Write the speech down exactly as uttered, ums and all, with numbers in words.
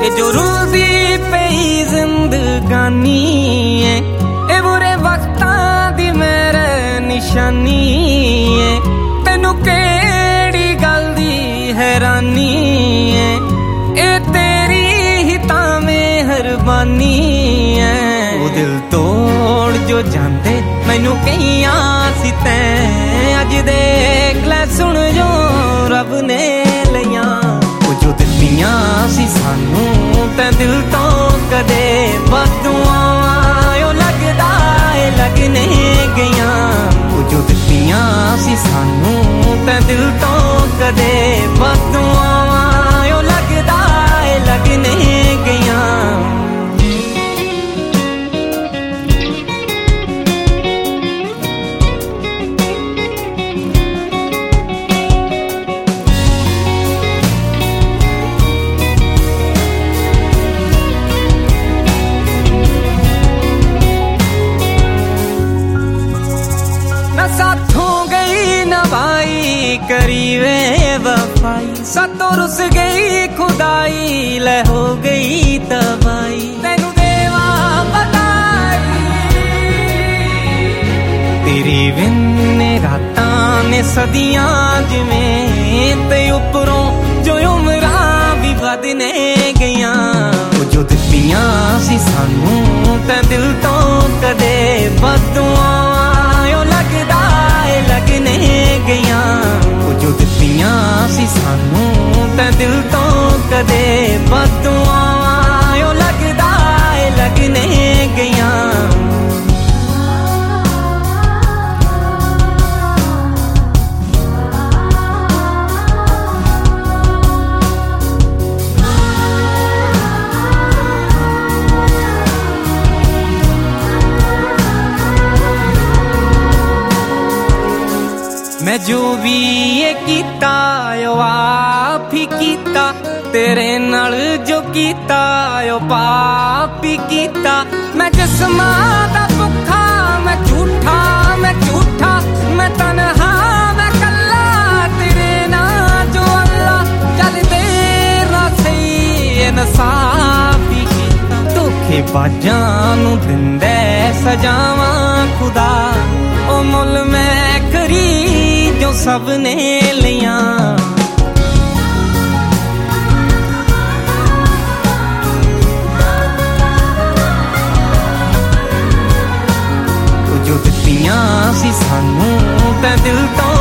ये जो रुलदी पई जिंदगानी है, ये बुरे वक्तां दी मेरे निशानी है। तेनू केड़ी गल दी हैरानी है, ये तेरी ही तां मेहरबानी है। वो दिल तोड़ जो जांदे मैनू कईयां सी तैं, अज देख लै सुन जो रब ने लियां। वो जो दित्तियां सी सानू तैं दिल तो कदे बददुआं लगदा है लगने गईयां। वो जो दित्तियां सी सानू तैं दिल तो कदे बददुआं लगदा है लगने गईयां। साथों गई नवाई करी वे वफाई, सातों रुस गई खुदाई ले हो गई तबाई। तेनू देवा बताई तेरी विन्ने रातां ने सदियां जिवें, ते उपरों जो उमरां भी बदने गईयां। वो जो दित्तियां सी सानू तैं दिल तो कदे बददुआं लगदा है लगने गईयां। वो जो दित्तियां सी सानू तैं दिल तो कदे बददुआं लगदा है लगने गईयां। मैं जो भी ये कीता यो आप ही कीता, तेरे नाल जो कीता यो पाप ही कीता। मैं जिस्मां दा भुक्खा मैं झूठा मैं झूठा, मैं तन्हा मैं कल्ला तेरे नाल जो अल्लाह। चल तेरा सही इंसाफ ही कीता, धोखेबाजां नूं दिंदे सजावां खुदा। ओ मुल मैं करी जो सबने लियां। जो दित्तियां सी सानू तैं दिल तो